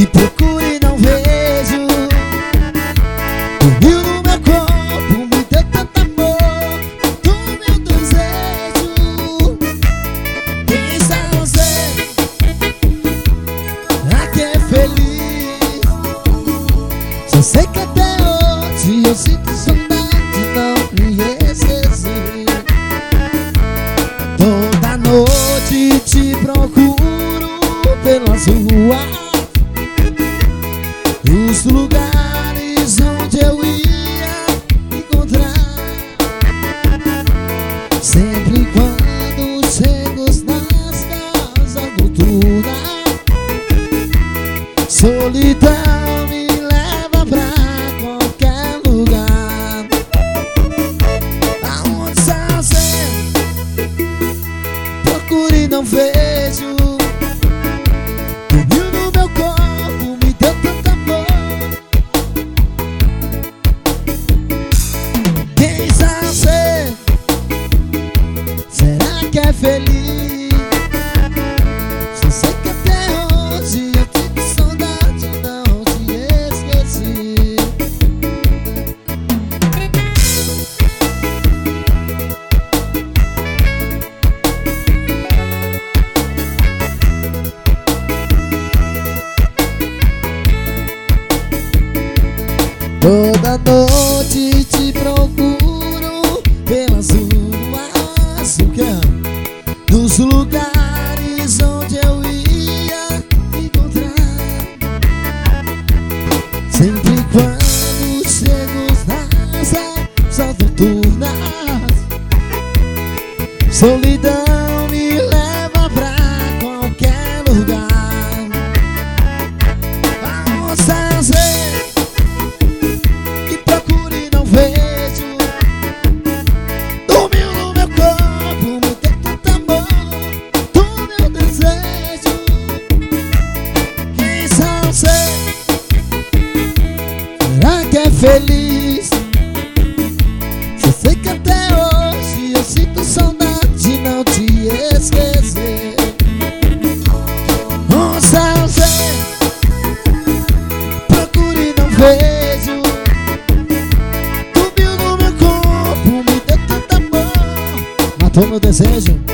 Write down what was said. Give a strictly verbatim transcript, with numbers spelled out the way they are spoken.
E procuro e não vejo. Dormiu no meu corpo, me deu tanto amor, do meu desejo. Quem sabe você aqui é feliz. Só sei que até hoje eu sinto saudade, não me esqueci. Toda noite te procuro pelas ruas, os lugares onde eu ia encontrar. Sempre quando chego nas casas noturnas, solidão me leva pra qualquer lugar. Aonde está você? Procuro e não vejo. Dormiu no meu corpo, me deu tanto amor. Quem sabe você? Será que é feliz? Só sei que até hoje eu sinto saudade, não te esqueci. Toda noite te procuro pelas ruas, o que é? Dos lugares onde eu ia encontrar. Sempre quando chego nas casas noturnas, solidão me leva pra qualquer lugar. Vamos fazer e procuro e não vejo. Dormiu no meu corpo, me deu tanto amor, do meu desejo. Quem sabe você? Será que é feliz? Só sei que até hoje eu sinto saudade, não te esquecer. Não sabe você? Procuro e não vejo. Dormiu no meu corpo, me deu tanto amor, matou meu desejo.